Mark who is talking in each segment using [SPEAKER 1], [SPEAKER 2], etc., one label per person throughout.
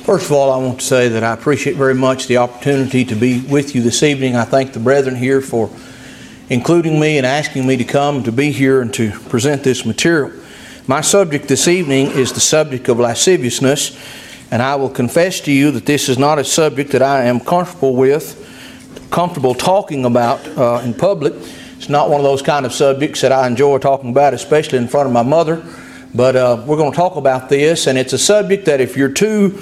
[SPEAKER 1] First of all, I want to say that I appreciate very much the opportunity to be with you this evening. I thank the brethren here for including me and asking me to come to be here and to present this material. My subject this evening is the subject of lasciviousness, and I will confess to you that this is not a subject that I am comfortable talking about in public. It's not one of those kind of subjects that I enjoy talking about, especially in front of my mother. But we're going to talk about this, and it's a subject that if you're too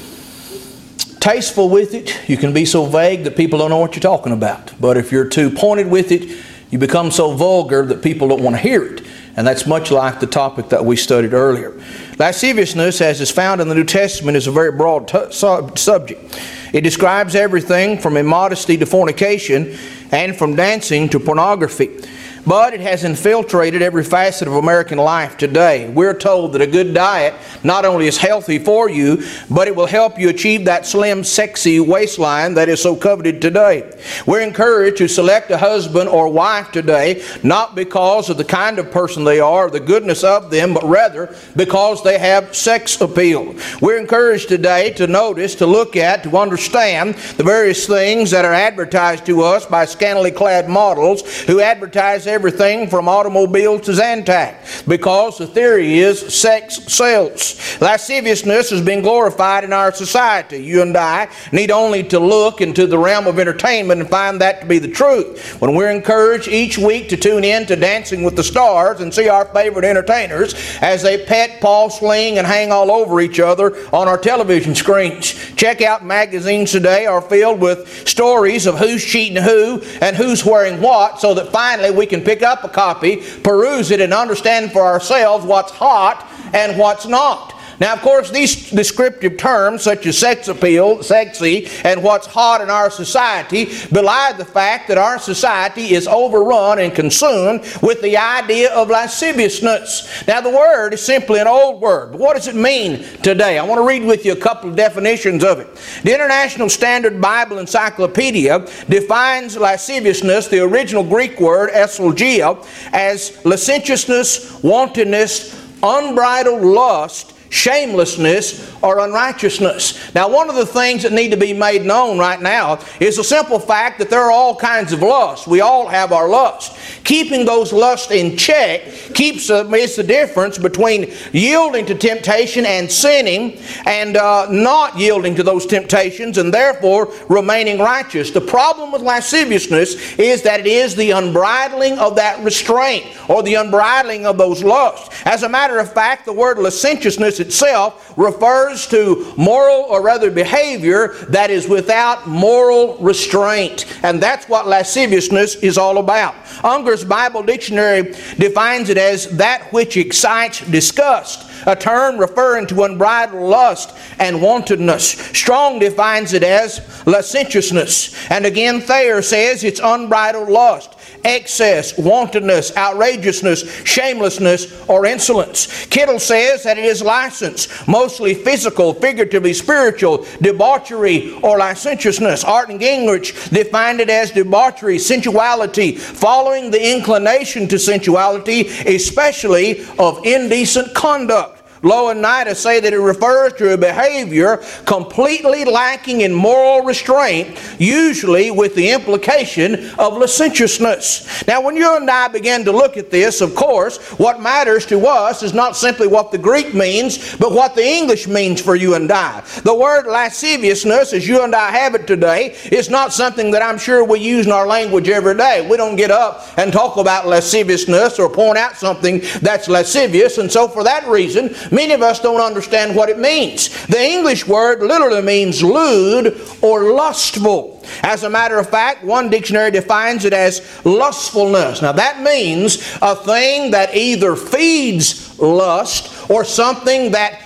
[SPEAKER 1] tasteful with it, you can be so vague that people don't know what you're talking about. But if you're too pointed with it, you become so vulgar that people don't want to hear it. And that's much like the topic that we studied earlier. Lasciviousness, as is found in the New Testament, is a very broad subject. It describes everything from immodesty to fornication and from dancing to pornography. But it has infiltrated every facet of American life today. We're told that a good diet not only is healthy for you, but it will help you achieve that slim, sexy waistline that is so coveted today. We're encouraged to select a husband or wife today, not because of the kind of person they are or the goodness of them, but rather because they have sex appeal. We're encouraged today to notice, to look at, to understand the various things that are advertised to us by scantily clad models who advertise everything from automobiles to Zantac, because the theory is sex sells. Lasciviousness has been glorified in our society. You and I need only to look into the realm of entertainment and find that to be the truth. When we're encouraged each week to tune in to Dancing with the Stars and see our favorite entertainers as they pet, paw, sling, and hang all over each other on our television screens. Check out magazines today are filled with stories of who's cheating who and who's wearing what, so that finally we can pick up a copy, peruse it, and understand for ourselves what's hot and what's not. Now, of course, these descriptive terms such as sex appeal, sexy, and what's hot in our society belie the fact that our society is overrun and consumed with the idea of lasciviousness. Now, the word is simply an old word, but what does it mean today? I want to read with you a couple of definitions of it. The International Standard Bible Encyclopedia defines lasciviousness, the original Greek word eschatologia, as licentiousness, wantonness, unbridled lust, shamelessness, or unrighteousness. Now, one of the things that need to be made known right now is the simple fact that there are all kinds of lusts. We all have our lusts. Keeping those lusts in check is the difference between yielding to temptation and sinning and not yielding to those temptations and therefore remaining righteous. The problem with lasciviousness is that it is the unbridling of that restraint or the unbridling of those lusts. As a matter of fact, the word licentiousness itself refers to moral, or rather behavior, that is without moral restraint. And that's what lasciviousness is all about. Unger's Bible Dictionary defines it as that which excites disgust, a term referring to unbridled lust and wantonness. Strong defines it as licentiousness. And again, Thayer says it's unbridled lust, excess, wantonness, outrageousness, shamelessness, or insolence. Kittle says that it is license, mostly physical, figuratively spiritual, debauchery, or licentiousness. Art and Gingrich defined it as debauchery, sensuality, following the inclination to sensuality, especially of indecent conduct. Lowe and Nida say that it refers to a behavior completely lacking in moral restraint, usually with the implication of licentiousness. Now, when you and I begin to look at this, of course, what matters to us is not simply what the Greek means, but what the English means for you and I. The word lasciviousness, as you and I have it today, is not something that I'm sure we use in our language every day. We don't get up and talk about lasciviousness or point out something that's lascivious, and so for that reason, many of us don't understand what it means. The English word literally means lewd or lustful. As a matter of fact, one dictionary defines it as lustfulness. Now that means a thing that either feeds lust or something that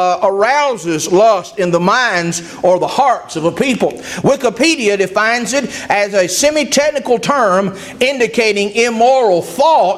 [SPEAKER 1] arouses lust in the minds or the hearts of a people. Wikipedia defines it as a semi-technical term indicating immoral thoughts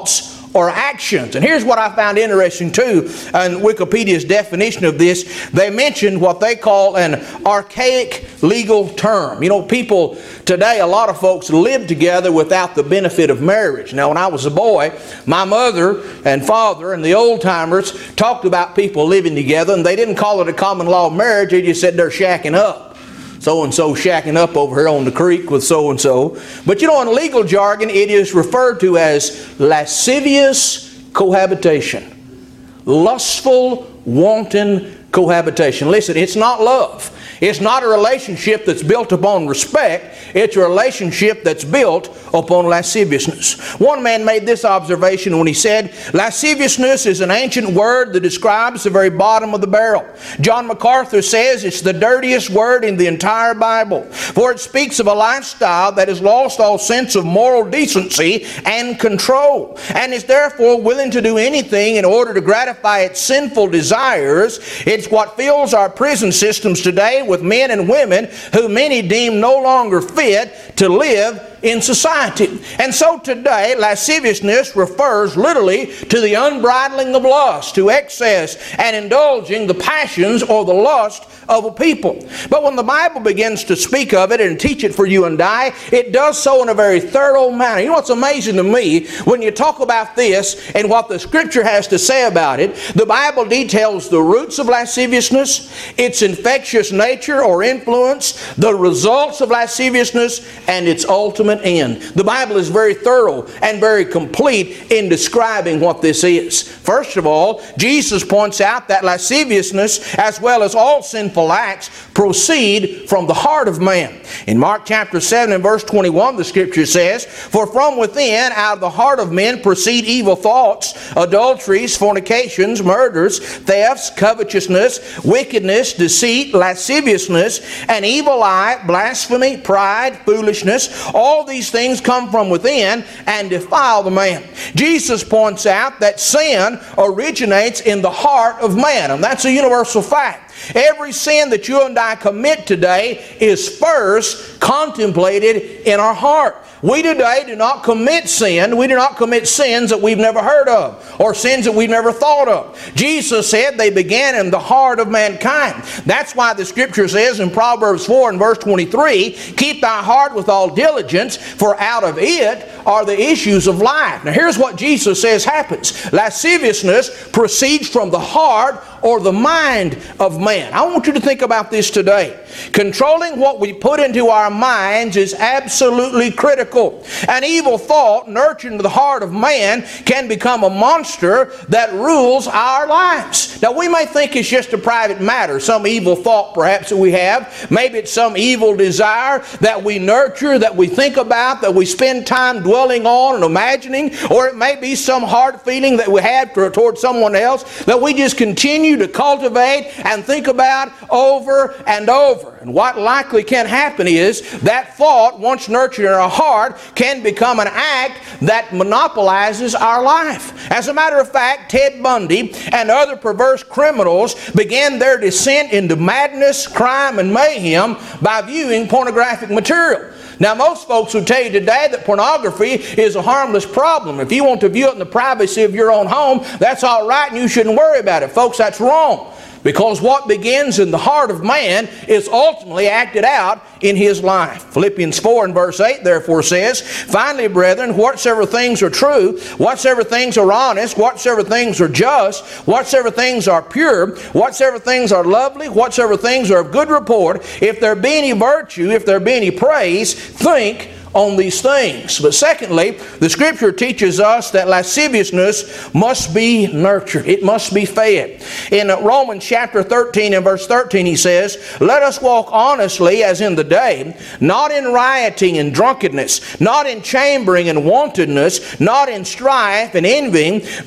[SPEAKER 1] or actions. And here's what I found interesting too in Wikipedia's definition of this. They mentioned what they call an archaic legal term. You know, people today, a lot of folks live together without the benefit of marriage. Now, when I was a boy, my mother and father and the old timers talked about people living together, and they didn't call it a common law marriage. They just said they're shacking up. So-and-so shacking up over here on the creek with so-and-so. But you know, in legal jargon, it is referred to as lascivious cohabitation. Lustful, wanton cohabitation. Listen, it's not love. It's not a relationship that's built upon respect. It's a relationship that's built upon lasciviousness. One man made this observation when he said, lasciviousness is an ancient word that describes the very bottom of the barrel. John MacArthur says it's the dirtiest word in the entire Bible, for it speaks of a lifestyle that has lost all sense of moral decency and control, and is therefore willing to do anything in order to gratify its sinful desires. It's what fills our prison systems today with men and women who many deem no longer fit to live in society. And so today, lasciviousness refers literally to the unbridling of lust, to excess and indulging the passions or the lust of a people. But when the Bible begins to speak of it and teach it for you and I, it does so in a very thorough manner. You know what's amazing to me? When you talk about this and what the Scripture has to say about it, the Bible details the roots of lasciviousness, its infectious nature or influence, the results of lasciviousness, and its ultimate end. The Bible is very thorough and very complete in describing what this is. First of all, Jesus points out that lasciviousness, as well as all sinful acts, proceed from the heart of man. In Mark chapter 7 and verse 21, the Scripture says, for from within, out of the heart of men, proceed evil thoughts, adulteries, fornications, murders, thefts, covetousness, wickedness, deceit, lasciviousness, an evil eye, blasphemy, pride, foolishness. All these things come from within and defile the man. Jesus points out that sin originates in the heart of man, and that's a universal fact. Every sin that you and I commit today is first contemplated in our heart. We today do not commit sin. We do not commit sins that we've never heard of or sins that we've never thought of. Jesus said they began in the heart of mankind. That's why the Scripture says in Proverbs 4 and verse 23, keep thy heart with all diligence, for out of it are the issues of life. Now here's what Jesus says happens. Lasciviousness proceeds from the heart or the mind of man. I want you to think about this today. Controlling what we put into our minds is absolutely critical. An evil thought nurtured in the heart of man can become a monster that rules our lives. Now we may think it's just a private matter, some evil thought perhaps that we have. Maybe it's some evil desire that we nurture, that we think about, that we spend time dwelling on and imagining, or it may be some hard feeling that we have towards someone else that we just continue to cultivate and think about over and over. And what likely can happen is that thought, once nurtured in our heart, can become an act that monopolizes our life. As a matter of fact, Ted Bundy and other perverse criminals began their descent into madness, crime, and mayhem by viewing pornographic material. Now, most folks will tell you today that pornography is a harmless problem. If you want to view it in the privacy of your own home, that's all right and you shouldn't worry about it. Folks, that's wrong. Because what begins in the heart of man is ultimately acted out in his life. Philippians 4 and verse 8 therefore says, finally, brethren, whatsoever things are true, whatsoever things are honest, whatsoever things are just, whatsoever things are pure, whatsoever things are lovely, whatsoever things are of good report, if there be any virtue, if there be any praise, think on these things. But secondly, the Scripture teaches us that lasciviousness must be nurtured. It must be fed. In Romans chapter 13 and verse 13 he says, let us walk honestly as in the day, not in rioting and drunkenness, not in chambering and wantonness, not in strife and envying, but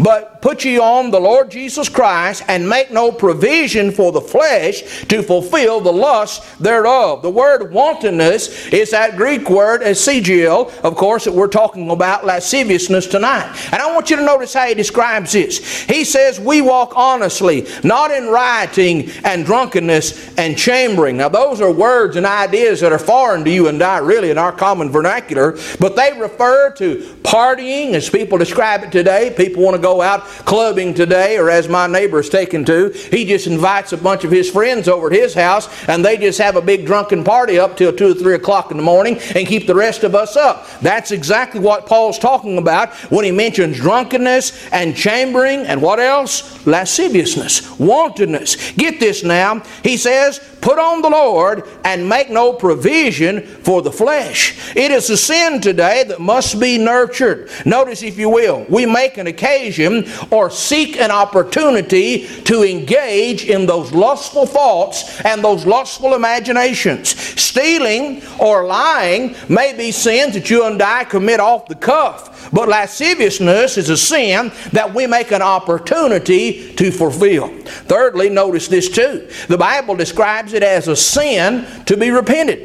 [SPEAKER 1] put ye on the Lord Jesus Christ, and make no provision for the flesh to fulfill the lust thereof. The word wantonness is that Greek word esigil, of course, that we're talking about lasciviousness tonight. And I want you to notice how he describes this. He says, we walk honestly, not in rioting and drunkenness and chambering. Now those are words and ideas that are foreign to you and I, really, in our common vernacular, but they refer to partying, as people describe it today. People want to go out clubbing today, or as my neighbor is taken to, he just invites a bunch of his friends over at his house, and they just have a big drunken party up till 2 or 3 o'clock in the morning and keep the rest of us up. That's exactly what Paul's talking about when he mentions drunkenness and chambering and what else? Lasciviousness, wantonness. Get this now. He says, put on the Lord and make no provision for the flesh. It is a sin today that must be nurtured. Notice, if you will, we make an occasion or seek an opportunity to engage in those lustful thoughts and those lustful imaginations. Stealing or lying may be sins that you and I commit off the cuff, but lasciviousness is a sin that we make an opportunity to fulfill. Thirdly, notice this too. The Bible describes it as a sin to be repented.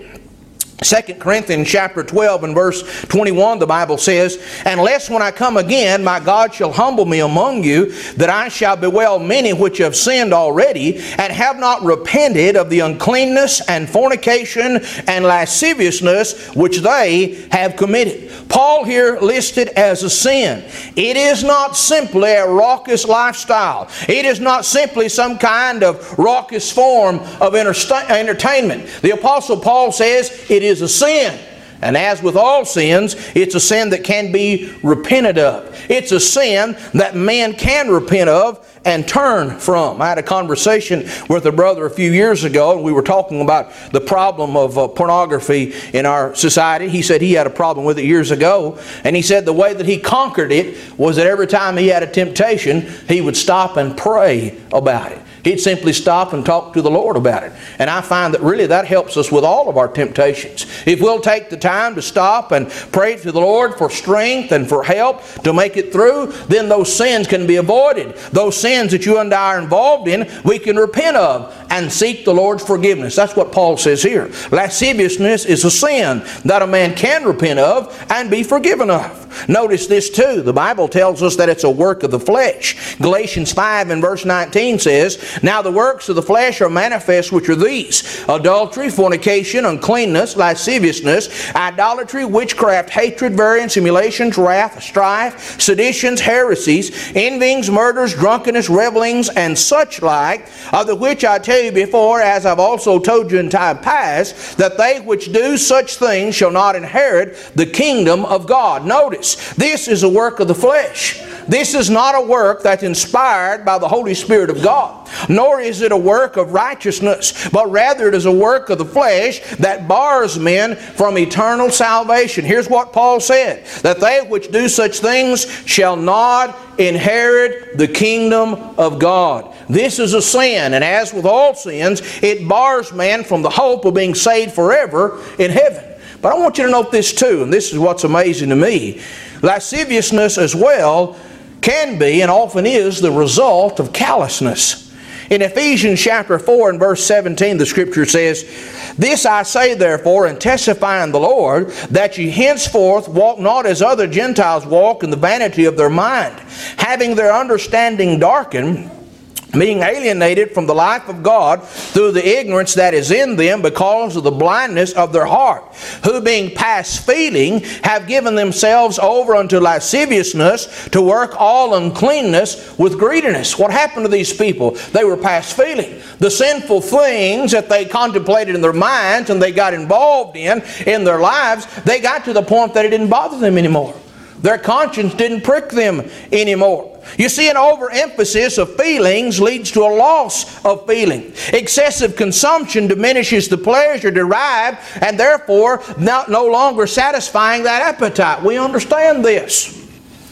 [SPEAKER 1] 2 Corinthians chapter 12 and verse 21, the Bible says, unless when I come again, my God shall humble me among you, that I shall bewail many which have sinned already, and have not repented of the uncleanness and fornication and lasciviousness which they have committed. Paul here listed as a sin. It is not simply a raucous lifestyle. It is not simply some kind of raucous form of entertainment. The Apostle Paul says it is a sin. And as with all sins, it's a sin that can be repented of. It's a sin that man can repent of and turn from. I had a conversation with a brother a few years ago, and we were talking about the problem of pornography in our society. He said he had a problem with it years ago, and he said the way that he conquered it was that every time he had a temptation, he would stop and pray about it. He'd simply stop and talk to the Lord about it. And I find that really that helps us with all of our temptations. If we'll take the time to stop and pray to the Lord for strength and for help to make it through, then those sins can be avoided. Those sins that you and I are involved in, we can repent of and seek the Lord's forgiveness. That's what Paul says here. Lasciviousness is a sin that a man can repent of and be forgiven of. Notice this too. The Bible tells us that it's a work of the flesh. Galatians 5 and verse 19 says, now the works of the flesh are manifest, which are these: adultery, fornication, uncleanness, lasciviousness, idolatry, witchcraft, hatred, variance, emulations, wrath, strife, seditions, heresies, envyings, murders, drunkenness, revelings, and such like, of the which I tell you before, as I've also told you in time past, that they which do such things shall not inherit the kingdom of God. Notice, this is a work of the flesh. This is not a work that's inspired by the Holy Spirit of God, nor is it a work of righteousness, but rather it is a work of the flesh that bars men from eternal salvation. Here's what Paul said, that they which do such things shall not inherit the kingdom of God. This is a sin, and as with all sins, it bars man from the hope of being saved forever in heaven. But I want you to note this too, and this is what's amazing to me. Lasciviousness as well can be and often is the result of callousness. In Ephesians chapter 4 and verse 17, the Scripture says, this I say therefore, and testify in the Lord, that ye henceforth walk not as other Gentiles walk in the vanity of their mind, having their understanding darkened, being alienated from the life of God through the ignorance that is in them because of the blindness of their heart, who being past feeling have given themselves over unto lasciviousness to work all uncleanness with greediness. What happened to these people? They were past feeling. The sinful things that they contemplated in their minds and they got involved in their lives, they got to the point that it didn't bother them anymore. Their conscience didn't prick them anymore. You see, an overemphasis of feelings leads to a loss of feeling. Excessive consumption diminishes the pleasure derived and therefore no longer satisfying that appetite. We understand this.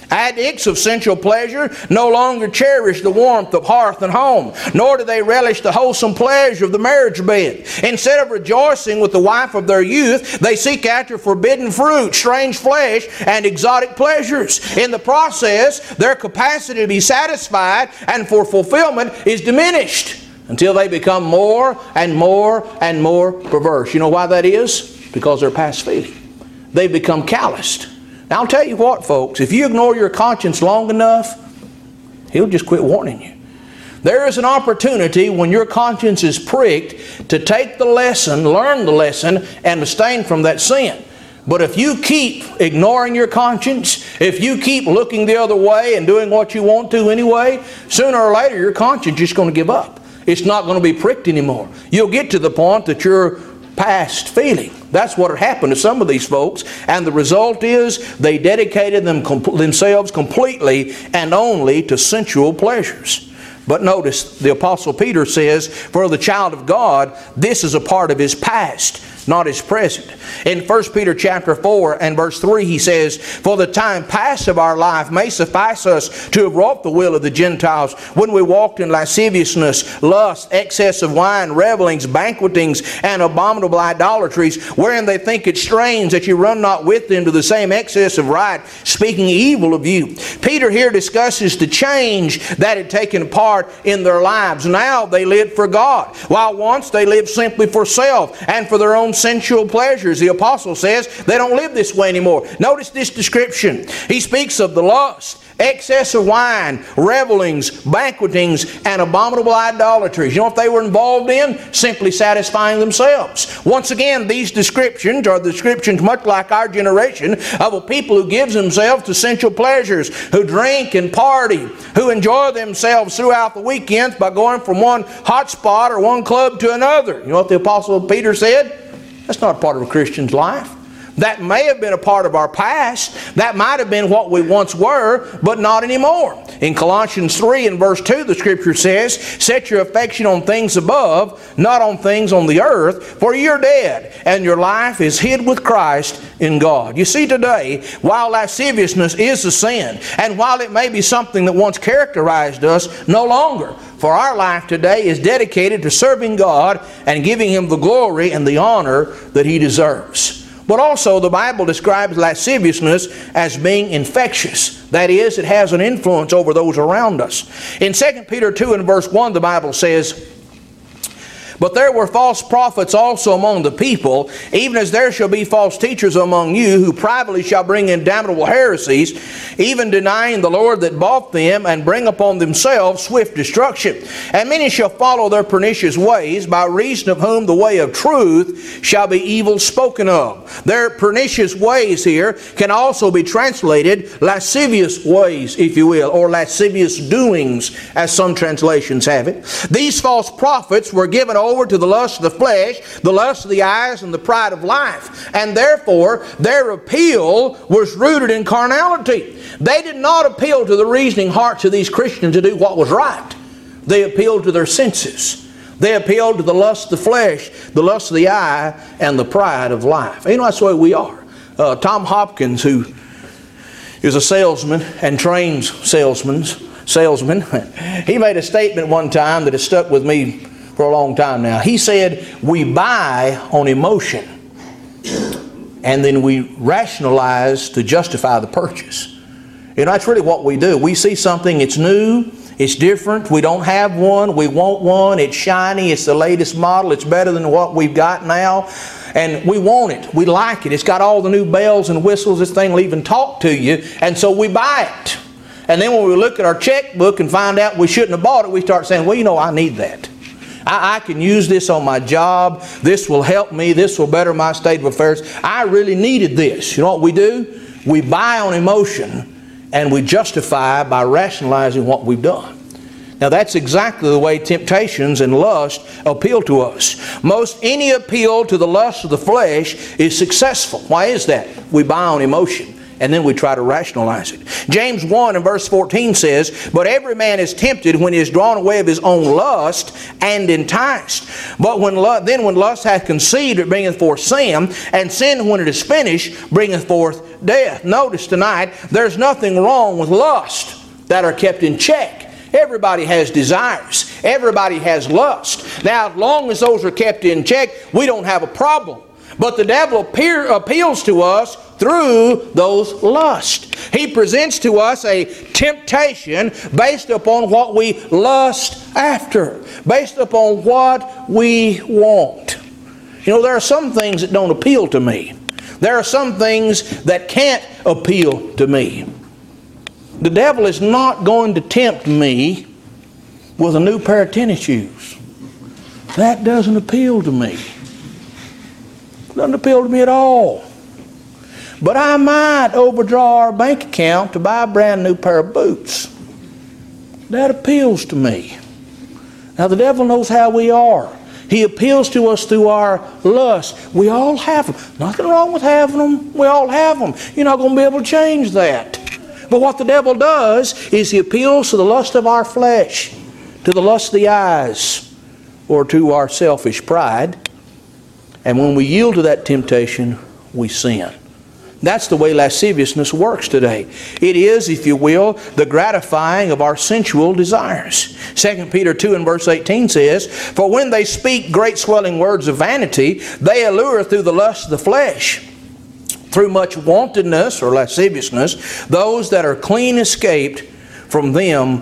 [SPEAKER 1] Addicts of sensual pleasure no longer cherish the warmth of hearth and home, nor do they relish the wholesome pleasure of the marriage bed. Instead of rejoicing with the wife of their youth, they seek after forbidden fruit, strange flesh, and exotic pleasures. In the process, their capacity to be satisfied and for fulfillment is diminished until they become more and more and more perverse. You know why that is? Because they're past feeling. They've become calloused. Now, I'll tell you what, folks, if you ignore your conscience long enough, He'll just quit warning you. There is an opportunity when your conscience is pricked to take the lesson, learn the lesson, and abstain from that sin. But if you keep ignoring your conscience, if you keep looking the other way and doing what you want to anyway, sooner or later your conscience is just going to give up. It's not going to be pricked anymore. You'll get to the point that you're past feeling. That's what happened to some of these folks, and the result is they dedicated themselves completely and only to sensual pleasures. But notice the Apostle Peter says, for the child of God, this is a part of his past, not his present. In 1 Peter chapter 4 and verse 3 he says, for the time past of our life may suffice us to have wrought the will of the Gentiles when we walked in lasciviousness, lust, excess of wine, revelings, banquetings, and abominable idolatries, wherein they think it strange that you run not with them to the same excess of right, speaking evil of you. Peter here discusses the change that had taken part in their lives. Now they lived for God, while once they lived simply for self and for their own sensual pleasures. The apostle says they don't live this way anymore. Notice this description. He speaks of the lust, excess of wine, revelings, banquetings, and abominable idolatries. You know what they were involved in? Simply satisfying themselves. Once again, these descriptions are descriptions much like our generation of a people who gives themselves to sensual pleasures, who drink and party, who enjoy themselves throughout the weekends by going from one hot spot or one club to another. You know what the Apostle Peter said? That's not part of a Christian's life. That may have been a part of our past. That might have been what we once were, but not anymore. In Colossians 3 and verse 2, the Scripture says, set your affection on things above, not on things on the earth, for you're dead, and your life is hid with Christ in God. You see, today, while lasciviousness is a sin, and while it may be something that once characterized us, no longer. For our life today is dedicated to serving God and giving Him the glory and the honor that He deserves. But also the Bible describes lasciviousness as being infectious. That is, it has an influence over those around us. In 2 Peter 2 and verse 1, the Bible says, but there were false prophets also among the people, even as there shall be false teachers among you, who privately shall bring in damnable heresies, even denying the Lord that bought them, and bring upon themselves swift destruction. And many shall follow their pernicious ways, by reason of whom the way of truth shall be evil spoken of. Their pernicious ways here can also be translated lascivious ways, if you will, or lascivious doings, as some translations have it. These false prophets were given over to the lust of the flesh, the lust of the eyes, and the pride of life. And therefore, their appeal was rooted in carnality. They did not appeal to the reasoning hearts of these Christians to do what was right. They appealed to their senses. They appealed to the lust of the flesh, the lust of the eye, and the pride of life. You know, that's the way we are. Tom Hopkins, who is a salesman and trains salesmen, he made a statement one time that has stuck with me for a long time now. He said, we buy on emotion, and then we rationalize to justify the purchase. You know, that's really what we do. We see something, it's new, it's different, we don't have one, we want one, it's shiny, it's the latest model, it's better than what we've got now, and we want it, we like it, it's got all the new bells and whistles, this thing will even talk to you, and so we buy it. And then when we look at our checkbook and find out we shouldn't have bought it, we start saying, well, you know, I need that. I can use this on my job. This will help me. This will better my state of affairs. I really needed this. You know what we do? We buy on emotion and we justify by rationalizing what we've done. Now that's exactly the way temptations and lust appeal to us. Most any appeal to the lust of the flesh is successful. Why is that? We buy on emotion and then we try to rationalize it. James 1 and verse 14 says, "But every man is tempted when he is drawn away of his own lust and enticed. But when lust hath conceived, it bringeth forth sin, and sin, when it is finished, bringeth forth death." Notice tonight, there's nothing wrong with lust that are kept in check. Everybody has desires. Everybody has lust. Now, as long as those are kept in check, we don't have a problem. But the devil appeals to us through those lusts. He presents to us a temptation based upon what we lust after, based upon what we want. You know, there are some things that don't appeal to me. There are some things that can't appeal to me. The devil is not going to tempt me with a new pair of tennis shoes. That doesn't appeal to me. Doesn't appeal to me at all. But I might overdraw our bank account to buy a brand new pair of boots. That appeals to me. Now the devil knows how we are. He appeals to us through our lust. We all have them. Nothing wrong with having them. We all have them. You're not going to be able to change that. But what the devil does is he appeals to the lust of our flesh, to the lust of the eyes, or to our selfish pride. And when we yield to that temptation, we sin. That's the way lasciviousness works today. It is, if you will, the gratifying of our sensual desires. 2 Peter 2 and verse 18 says, "For when they speak great swelling words of vanity, they allure through the lust of the flesh, through much wantonness or lasciviousness, those that are clean escaped from them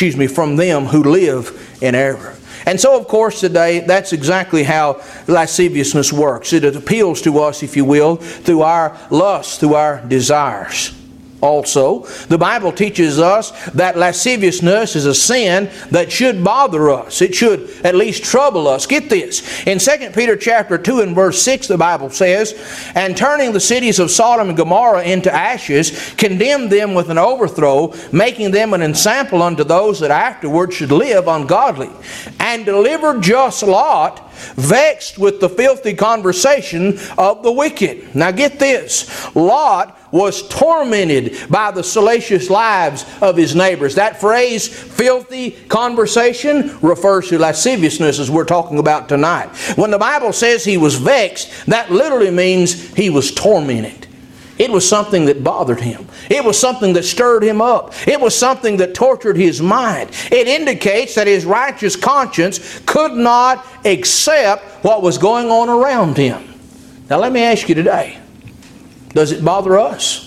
[SPEAKER 1] who live in error." And so, of course, today, that's exactly how lasciviousness works. It appeals to us, if you will, through our lusts, through our desires. Also, the Bible teaches us that lasciviousness is a sin that should bother us. It should at least trouble us. Get this. In 2 Peter chapter 2 and verse 6, the Bible says, "And turning the cities of Sodom and Gomorrah into ashes, condemned them with an overthrow, making them an ensample unto those that afterward should live ungodly. And delivered just Lot, vexed with the filthy conversation of the wicked." Now get this. Lot was tormented by the salacious lives of his neighbors. That phrase, filthy conversation, refers to lasciviousness, as we're talking about tonight. When the Bible says he was vexed, that literally means he was tormented. It was something that bothered him. It was something that stirred him up. It was something that tortured his mind. It indicates that his righteous conscience could not accept what was going on around him. Now let me ask you today, does it bother us?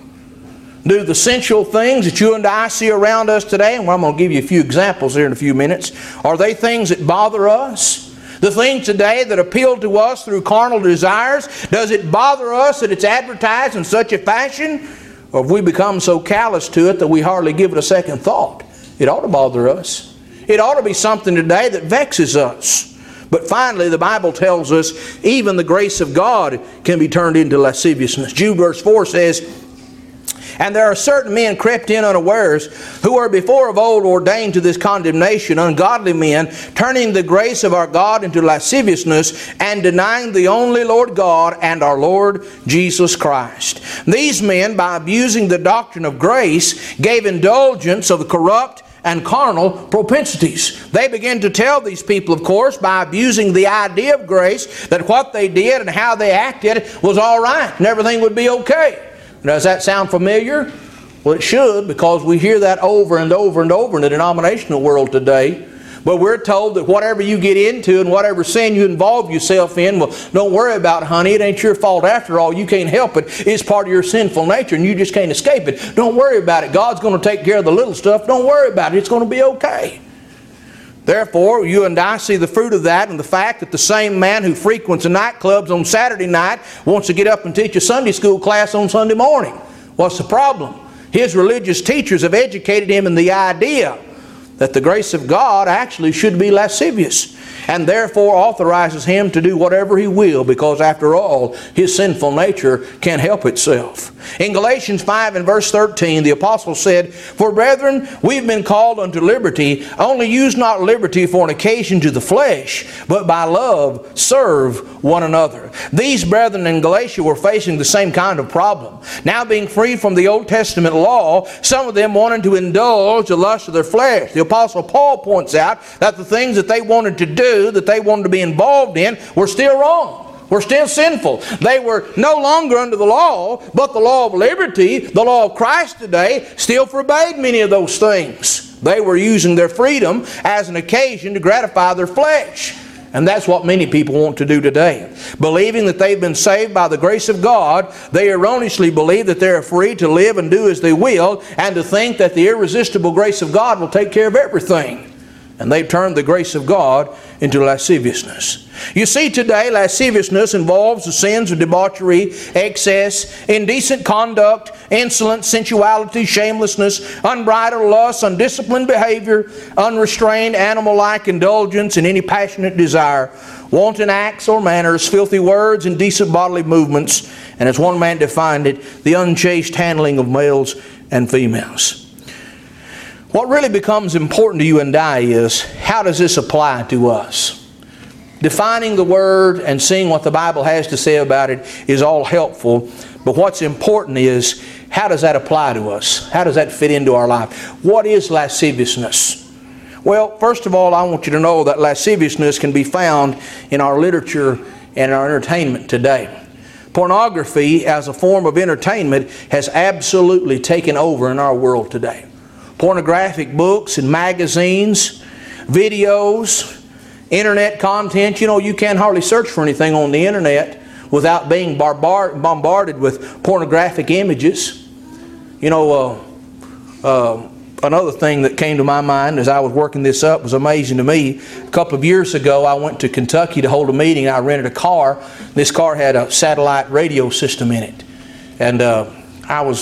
[SPEAKER 1] Do the sensual things that you and I see around us today, and I'm going to give you a few examples here in a few minutes, are they things that bother us? The things today that appeal to us through carnal desires, does it bother us that it's advertised in such a fashion? Or have we become so callous to it that we hardly give it a second thought? It ought to bother us. It ought to be something today that vexes us. But finally, the Bible tells us even the grace of God can be turned into lasciviousness. Jude verse 4 says, "And there are certain men crept in unawares, who were before of old ordained to this condemnation, ungodly men, turning the grace of our God into lasciviousness, and denying the only Lord God and our Lord Jesus Christ. These men, by abusing the doctrine of grace, gave indulgence of the corrupt and carnal propensities." They began to tell these people, of course, by abusing the idea of grace, that what they did and how they acted was all right and everything would be okay. Does that sound familiar? Well, it should, because we hear that over and over and over in the denominational world today. But we're told that whatever you get into and whatever sin you involve yourself in, well, don't worry about it, honey. It ain't your fault after all. You can't help it. It's part of your sinful nature and you just can't escape it. Don't worry about it. God's going to take care of the little stuff. Don't worry about it. It's going to be okay. Therefore, you and I see the fruit of that in the fact that the same man who frequents the nightclubs on Saturday night wants to get up and teach a Sunday school class on Sunday morning. What's the problem? His religious teachers have educated him in the idea that the grace of God actually should be lascivious. and therefore authorizes him to do whatever he will, because after all, his sinful nature can't help itself. In Galatians 5 and verse 13, the apostle said, "For brethren, we've been called unto liberty, only use not liberty for an occasion to the flesh, but by love serve one another." These brethren in Galatia were facing the same kind of problem. Now being freed from the Old Testament law, some of them wanted to indulge the lust of their flesh. The apostle Paul points out that the things that they wanted to do, that they wanted to be involved in, were still wrong. Were still sinful. They were no longer under the law, but the law of liberty, the law of Christ today, still forbade many of those things. They were using their freedom as an occasion to gratify their flesh. And that's what many people want to do today. Believing that they've been saved by the grace of God, they erroneously believe that they are free to live and do as they will, and to think that the irresistible grace of God will take care of everything. And they've turned the grace of God into lasciviousness. You see, today lasciviousness involves the sins of debauchery, excess, indecent conduct, insolence, sensuality, shamelessness, unbridled lust, undisciplined behavior, unrestrained animal-like indulgence in any passionate desire, wanton acts or manners, filthy words, indecent bodily movements, and as one man defined it, the unchaste handling of males and females. What really becomes important to you and I is, how does this apply to us? Defining the Word and seeing what the Bible has to say about it is all helpful, but what's important is, how does that apply to us? How does that fit into our life? What is lasciviousness? Well, first of all, I want you to know that lasciviousness can be found in our literature and our entertainment today. Pornography as a form of entertainment has absolutely taken over in our world today. Pornographic books and magazines, videos, internet content. You know, you can't hardly search for anything on the internet without being bombarded with pornographic images. You know, another thing that came to my mind as I was working this up was amazing to me. A couple of years ago, I went to Kentucky to hold a meeting. I rented a car. This car had a satellite radio system in it. And I was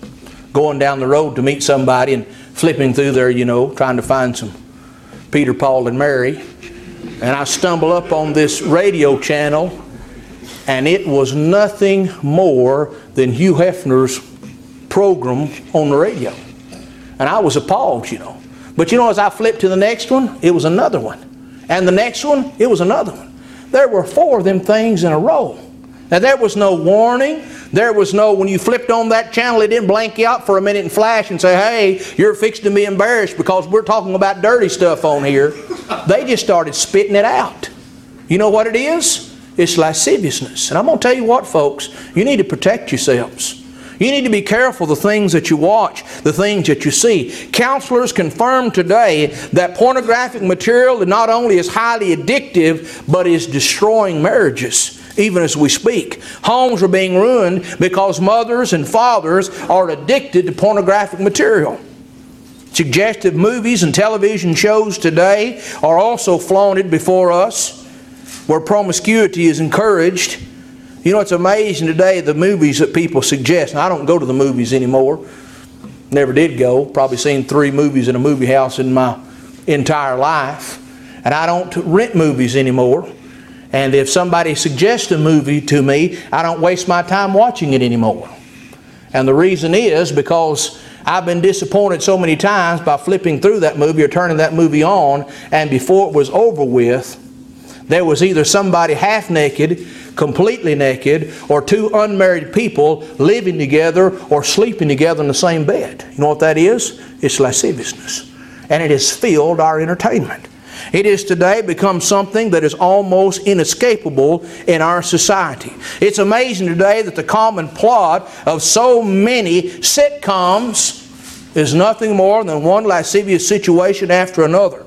[SPEAKER 1] going down the road to meet somebody and flipping through there, you know, trying to find some Peter, Paul, and Mary. And I stumbled up on this radio channel, and it was nothing more than Hugh Hefner's program on the radio. And I was appalled, you know. But you know, as I flipped to the next one, it was another one. And the next one, it was another one. There were 4 of them things in a row. Now, there was no warning. There was no, when you flipped on that channel, it didn't blank you out for a minute and flash and say, "Hey, you're fixing to be embarrassed because we're talking about dirty stuff on here." They just started spitting it out. You know what it is? It's lasciviousness. And I'm going to tell you what, folks, you need to protect yourselves. You need to be careful the things that you watch, the things that you see. Counselors confirm today that pornographic material not only is highly addictive, but is destroying marriages. Even as we speak, homes are being ruined because mothers and fathers are addicted to pornographic material. Suggestive movies and television shows today are also flaunted before us, where promiscuity is encouraged. You know, it's amazing today the movies that people suggest. Now, I don't go to the movies anymore. Never did go. Probably seen 3 movies in a movie house in my entire life. And I don't rent movies anymore. And if somebody suggests a movie to me, I don't waste my time watching it anymore. And the reason is because I've been disappointed so many times by flipping through that movie or turning that movie on, and before it was over with, there was either somebody half naked, completely naked, or 2 unmarried people living together or sleeping together in the same bed. You know what that is? It's lasciviousness. And it has filled our entertainment. It has today become something that is almost inescapable in our society. It's amazing today that the common plot of so many sitcoms is nothing more than one lascivious situation after another,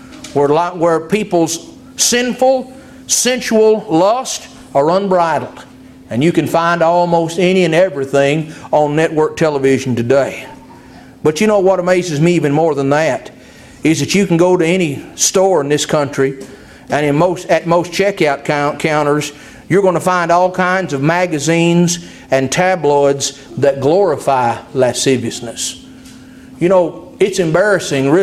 [SPEAKER 1] where people's sinful, sensual lust are unbridled. And you can find almost any and everything on network television today. But you know what amazes me even more than that is that you can go to any store in this country, and at most checkout counters, you're going to find all kinds of magazines and tabloids that glorify lasciviousness. You know, it's embarrassing really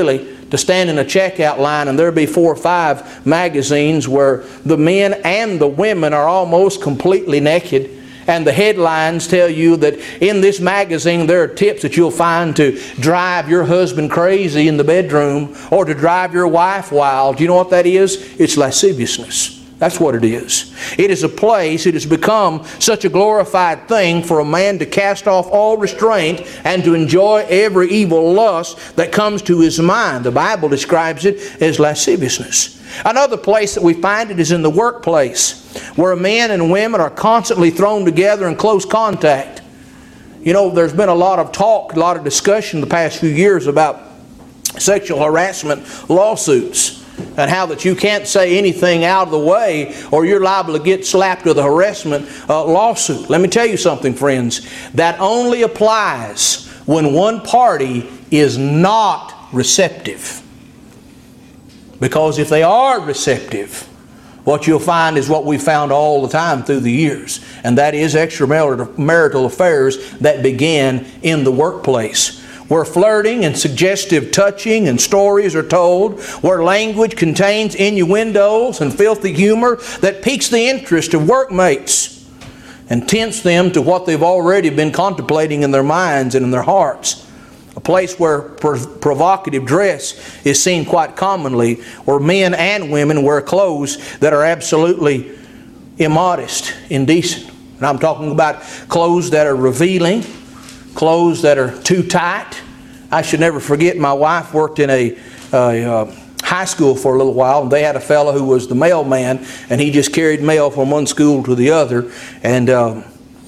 [SPEAKER 1] to stand in a checkout line and there'll be 4 or 5 magazines where the men and the women are almost completely naked. And the headlines tell you that in this magazine there are tips that you'll find to drive your husband crazy in the bedroom or to drive your wife wild. Do you know what that is? It's lasciviousness. That's what it is. It is a place, it has become such a glorified thing for a man to cast off all restraint and to enjoy every evil lust that comes to his mind. The Bible describes it as lasciviousness. Another place that we find it is in the workplace, where men and women are constantly thrown together in close contact. You know, there's been a lot of talk, a lot of discussion the past few years about sexual harassment lawsuits, and how that you can't say anything out of the way or you're liable to get slapped with a harassment lawsuit. Let me tell you something, friends. That only applies when one party is not receptive. Because if they are receptive, what you'll find is what we've found all the time through the years. And that is extramarital affairs that begin in the workplace, where flirting and suggestive touching and stories are told, where language contains innuendos and filthy humor that piques the interest of workmates and tempts them to what they've already been contemplating in their minds and in their hearts. A place where provocative dress is seen quite commonly, where men and women wear clothes that are absolutely immodest, indecent. And I'm talking about clothes that are revealing, clothes that are too tight. I should never forget, my wife worked in a high school for a little while, and they had a fellow who was the mailman, and he just carried mail from one school to the other. And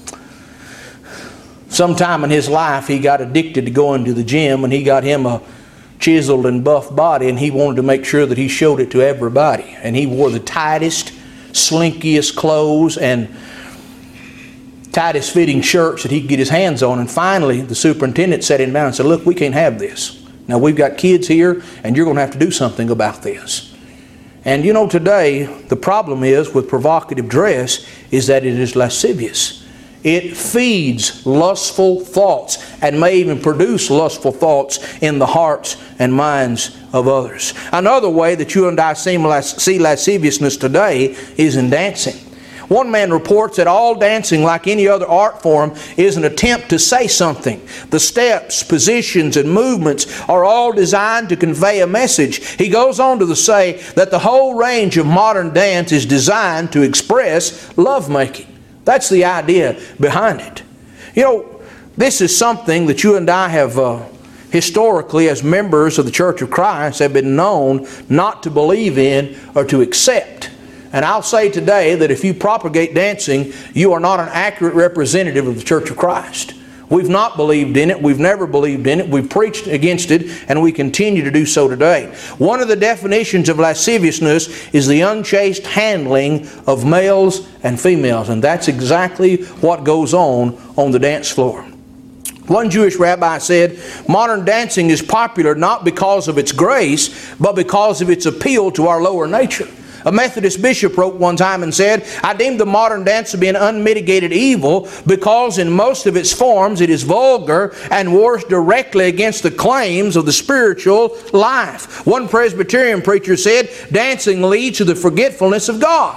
[SPEAKER 1] sometime in his life he got addicted to going to the gym, and he got him a chiseled and buff body, and he wanted to make sure that he showed it to everybody. And he wore the tightest, slinkiest clothes and tightest fitting shirts that he could get his hands on. And finally the superintendent sat him down and said, "Look, we can't have this. Now we've got kids here and you're going to have to do something about this." And you know, today the problem is with provocative dress is that it is lascivious. It feeds lustful thoughts and may even produce lustful thoughts in the hearts and minds of others. Another way that you and I see lasciviousness today is in dancing. One man reports that all dancing, like any other art form, is an attempt to say something. The steps, positions, and movements are all designed to convey a message. He goes on to say that the whole range of modern dance is designed to express lovemaking. That's the idea behind it. You know, this is something that you and I have historically, as members of the Church of Christ, have been known not to believe in or to accept. And I'll say today that if you propagate dancing, you are not an accurate representative of the Church of Christ. We've not believed in it. We've never believed in it. We've preached against it, and we continue to do so today. One of the definitions of lasciviousness is the unchaste handling of males and females, and that's exactly what goes on the dance floor. One Jewish rabbi said, "Modern dancing is popular not because of its grace, but because of its appeal to our lower nature." A Methodist bishop wrote one time and said, "I deem the modern dance to be an unmitigated evil because in most of its forms it is vulgar and wars directly against the claims of the spiritual life." One Presbyterian preacher said, "Dancing leads to the forgetfulness of God."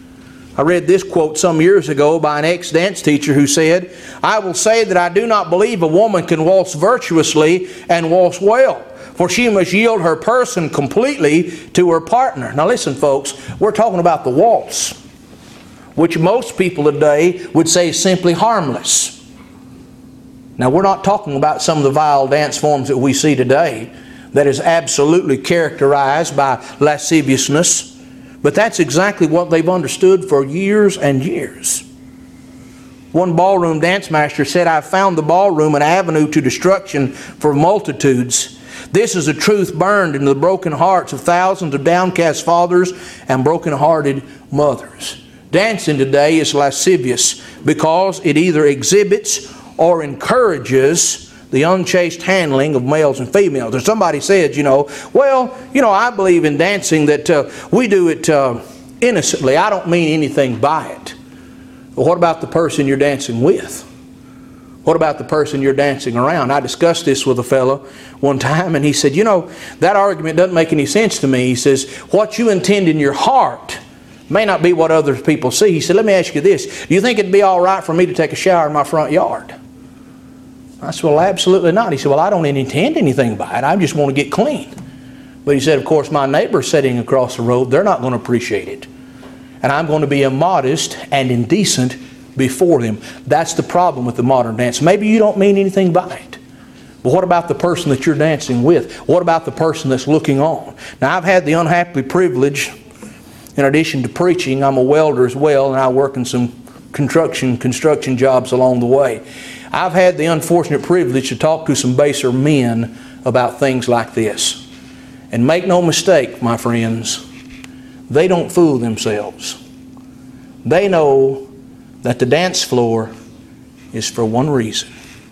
[SPEAKER 1] I read this quote some years ago by an ex-dance teacher who said, "I will say that I do not believe a woman can waltz virtuously and waltz well, for she must yield her person completely to her partner." Now listen, folks, we're talking about the waltz, which most people today would say is simply harmless. Now we're not talking about some of the vile dance forms that we see today that is absolutely characterized by lasciviousness, but that's exactly what they've understood for years and years. One ballroom dance master said, "I've found the ballroom an avenue to destruction for multitudes. This is a truth burned into the broken hearts of thousands of downcast fathers and broken-hearted mothers." Dancing today is lascivious because it either exhibits or encourages the unchaste handling of males and females. Or somebody said, I believe in dancing that we do it innocently. I don't mean anything by it. But what about the person you're dancing with? What about the person you're dancing around? I discussed this with a fellow one time, and he said, you know, that argument doesn't make any sense to me. He says, what you intend in your heart may not be what other people see. He said, let me ask you this. Do you think it'd be all right for me to take a shower in my front yard? I said, well, absolutely not. He said, well, I don't intend anything by it. I just want to get clean. But he said, of course, my neighbor sitting across the road, they're not going to appreciate it. And I'm going to be immodest and indecent before them. That's the problem with the modern dance. Maybe you don't mean anything by it. But what about the person that you're dancing with? What about the person that's looking on? Now, I've had the unhappy privilege, in addition to preaching, I'm a welder as well, and I work in some construction jobs along the way. I've had the unfortunate privilege to talk to some baser men about things like this. And make no mistake, my friends, they don't fool themselves. They know that the dance floor is for one reason.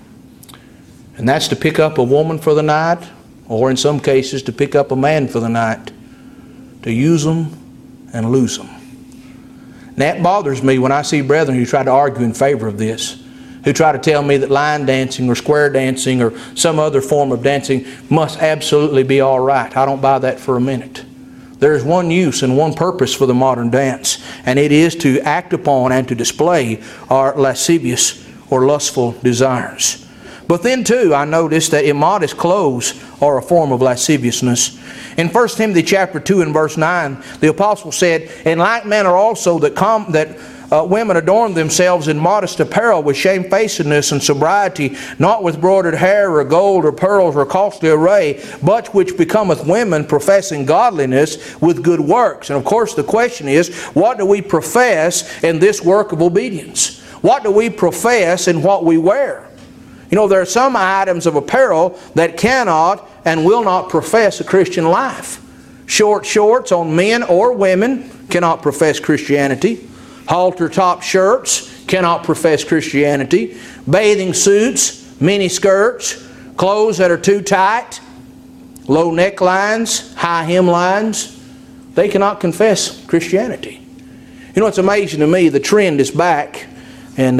[SPEAKER 1] And that's to pick up a woman for the night, or in some cases to pick up a man for the night, to use them and lose them. And that bothers me when I see brethren who try to argue in favor of this, who try to tell me that line dancing or square dancing or some other form of dancing must absolutely be all right. I don't buy that for a minute. There is one use and one purpose for the modern dance, and it is to act upon and to display our lascivious or lustful desires. But then too, I noticed that immodest clothes are a form of lasciviousness. In 1 Timothy chapter 2 and verse 9, the apostle said, in like manner also that women adorn themselves in modest apparel with shamefacedness and sobriety, not with broidered hair or gold or pearls or costly array, but which becometh women professing godliness with good works. And of course the question is, what do we profess in this work of obedience? What do we profess in what we wear? You know, there are some items of apparel that cannot and will not profess a Christian life. Short shorts on men or women cannot profess Christianity. Halter top shirts cannot profess Christianity. Bathing suits, mini skirts, clothes that are too tight, low necklines, high hemlines, they cannot confess Christianity. You know, it's amazing to me, the trend is back, and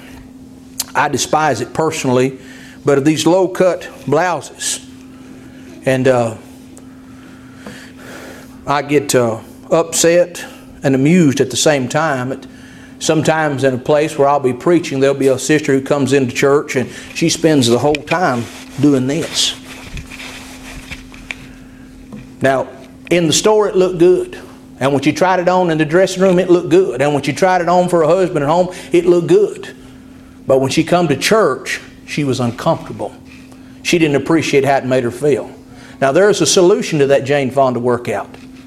[SPEAKER 1] I despise it personally, but of these low-cut blouses. And I get upset and amused at the same time. Sometimes in a place where I'll be preaching, there'll be a sister who comes into church and she spends the whole time doing this. Now, in the store it looked good. And when she tried it on in the dressing room, it looked good. And when she tried it on for her husband at home, it looked good. But when she come to church, she was uncomfortable. She didn't appreciate how it made her feel. Now there is a solution to that Jane Fonda workout.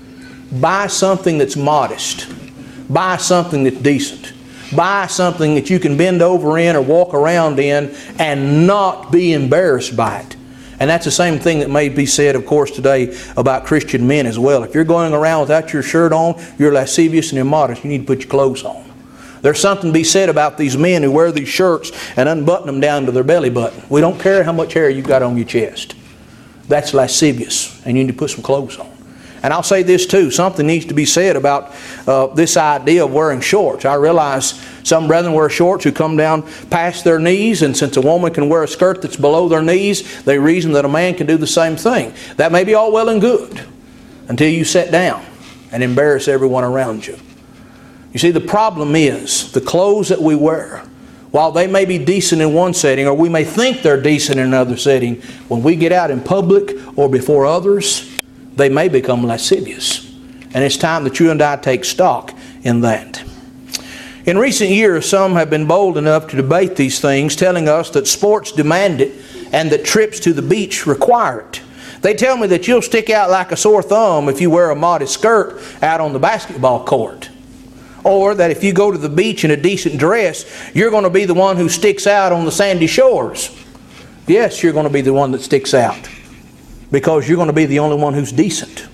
[SPEAKER 1] Buy something that's modest. Buy something that's decent. Buy something that you can bend over in or walk around in and not be embarrassed by it. And that's the same thing that may be said, of course, today about Christian men as well. If you're going around without your shirt on, you're lascivious and immodest. You need to put your clothes on. There's something to be said about these men who wear these shirts and unbutton them down to their belly button. We don't care how much hair you've got on your chest. That's lascivious, and you need to put some clothes on. And I'll say this too, something needs to be said about this idea of wearing shorts. I realize some brethren wear shorts who come down past their knees, and since a woman can wear a skirt that's below their knees, they reason that a man can do the same thing. That may be all well and good until you sit down and embarrass everyone around you. You see, the problem is the clothes that we wear, while they may be decent in one setting, or we may think they're decent in another setting, when we get out in public or before others, they may become lascivious. And it's time that you and I take stock in that. In recent years, some have been bold enough to debate these things, telling us that sports demand it and that trips to the beach require it. They tell me that you'll stick out like a sore thumb if you wear a modest skirt out on the basketball court. Or that if you go to the beach in a decent dress, you're going to be the one who sticks out on the sandy shores. Yes, you're going to be the one that sticks out, because you're going to be the only one who's decent.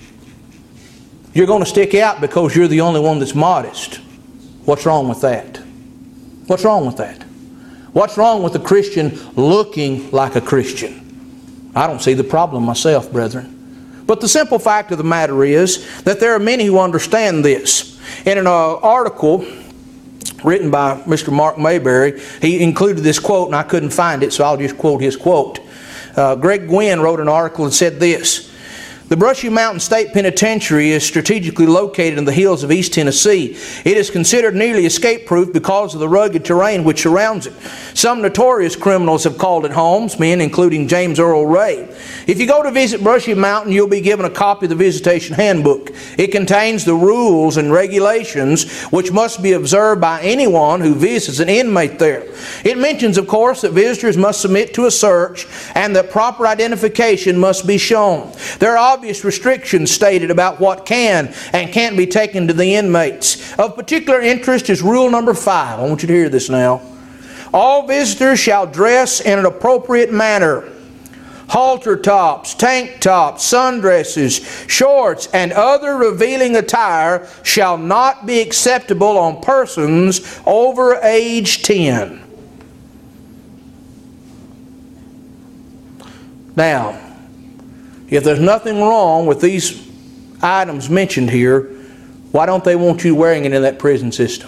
[SPEAKER 1] You're going to stick out because you're the only one that's modest. What's wrong with that? What's wrong with that? What's wrong with a Christian looking like a Christian? I don't see the problem myself, brethren. But the simple fact of the matter is that there are many who understand this. In an article written by Mr. Mark Mayberry. He included this quote, and I couldn't find it, so I'll just quote his quote. Greg Gwynn wrote an article and said this: "The Brushy Mountain State Penitentiary is strategically located in the hills of East Tennessee. It is considered nearly escape-proof because of the rugged terrain which surrounds it. Some notorious criminals have called it homes, men including James Earl Ray. If you go to visit Brushy Mountain, you'll be given a copy of the Visitation Handbook. It contains the rules and regulations which must be observed by anyone who visits an inmate there. It mentions, of course, that visitors must submit to a search and that proper identification must be shown. There are obvious restrictions stated about what can and can't be taken to the inmates. Of particular interest is rule number 5. I want you to hear this now. All visitors shall dress in an appropriate manner. Halter tops, tank tops, sundresses, shorts, and other revealing attire shall not be acceptable on persons over age 10. Now, if there's nothing wrong with these items mentioned here, why don't they want you wearing it in that prison system?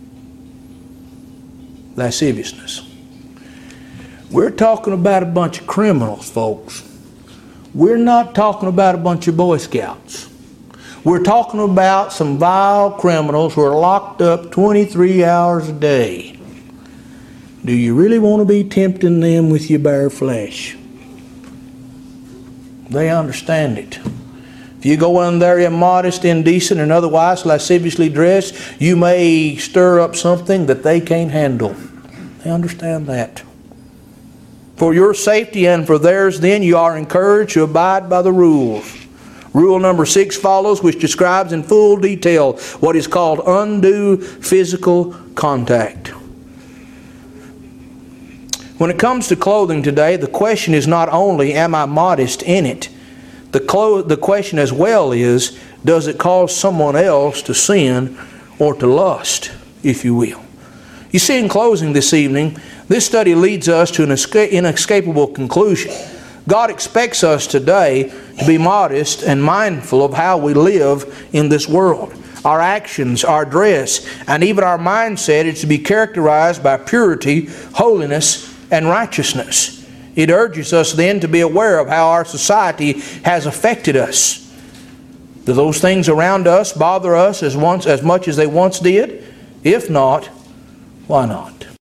[SPEAKER 1] Lasciviousness. We're talking about a bunch of criminals, folks. We're not talking about a bunch of Boy Scouts. We're talking about some vile criminals who are locked up 23 hours a day. Do you really want to be tempting them with your bare flesh? They understand it. If you go in there immodest, indecent, and otherwise lasciviously dressed, you may stir up something that they can't handle. They understand that. For your safety and for theirs, then, you are encouraged to abide by the rules. Rule number 6 follows, which describes in full detail what is called undue physical contact. When it comes to clothing today, the question is not only, am I modest in it? The question as well is, does it cause someone else to sin or to lust, if you will? You see, in closing this evening, this study leads us to an inescapable conclusion. God expects us today to be modest and mindful of how we live in this world. Our actions, our dress, and even our mindset is to be characterized by purity, holiness, and righteousness. It urges us then to be aware of how our society has affected us. Do those things around us bother us as much as they once did? If not, why not?